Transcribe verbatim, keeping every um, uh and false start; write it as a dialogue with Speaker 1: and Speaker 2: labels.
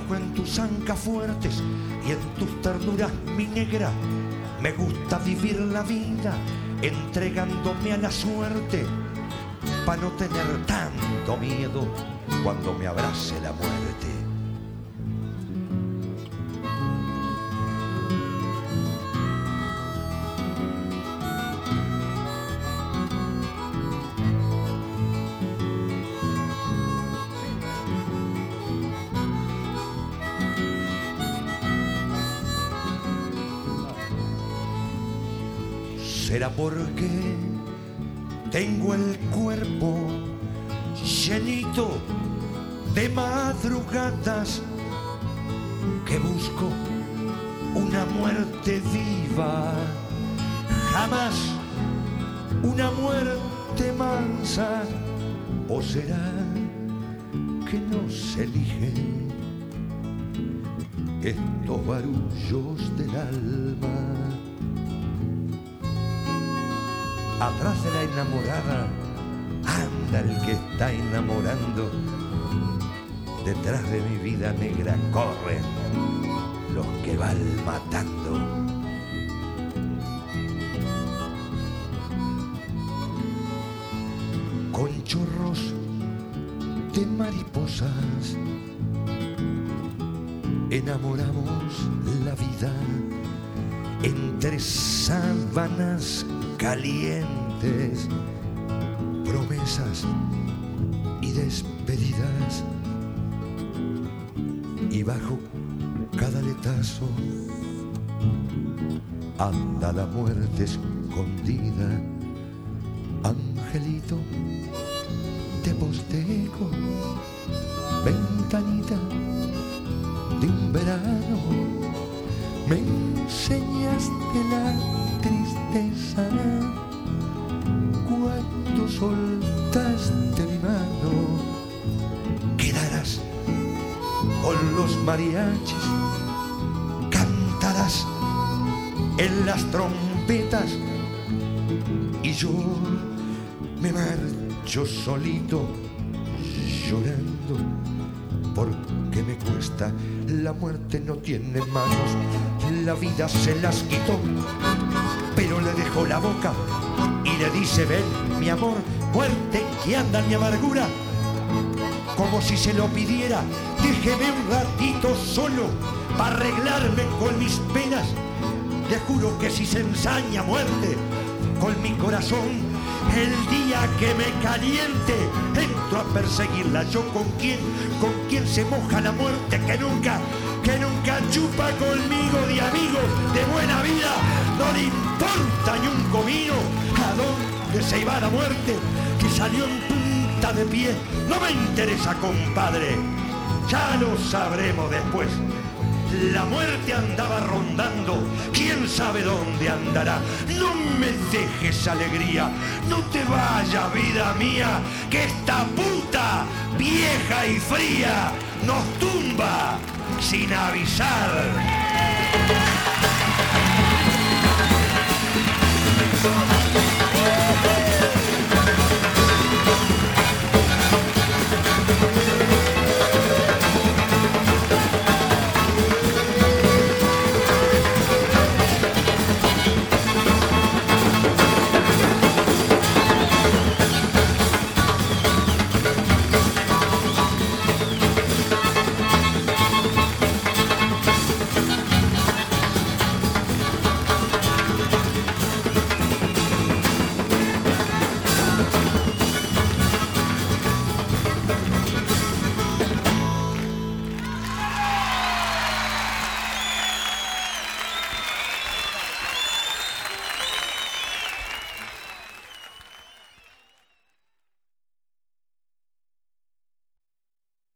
Speaker 1: Viajo en tus ancas fuertes y en tus ternuras, mi negra. Me gusta vivir la vida entregándome a la suerte, para no tener tanto miedo cuando me abrace la muerte. Será porque tengo el cuerpo llenito de madrugadas que busco una muerte viva, jamás una muerte mansa. ¿O será que no se eligen estos barullos del alma? Atrás de la enamorada anda el que está enamorando. Detrás de mi vida negra corren los que van matando. Con chorros de mariposas enamoramos la vida entre sábanas calientes, promesas y despedidas, y bajo cada aletazo anda la muerte escondida. Angelito, te postego, ventanita de un verano, me enseñaste la tristeza cuando soltaste mi mano. Quedarás con los mariachis, cantarás en las trompetas, y yo me marcho solito llorando porque me cuesta. La muerte no tiene manos, la vida se las quitó, pero le dejó la boca y le dice: ven, mi amor, muerte, que anda mi amargura. Como si se lo pidiera, déjeme un ratito solo para arreglarme con mis penas. Le juro que si se ensaña muerte con mi corazón, el día que me caliente entro a perseguirla. Yo con quién, con quién se moja la muerte, que nunca, que nunca chupa conmigo de amigos, de buena vida. No le importa ni un comino a dónde se iba la muerte, que salió en punta de pie. No me interesa, compadre, ya lo sabremos después. La muerte andaba rondando, quién sabe dónde andará. No me dejes alegría, no te vayas, vida mía, que esta puta vieja y fría nos tumba sin avisar.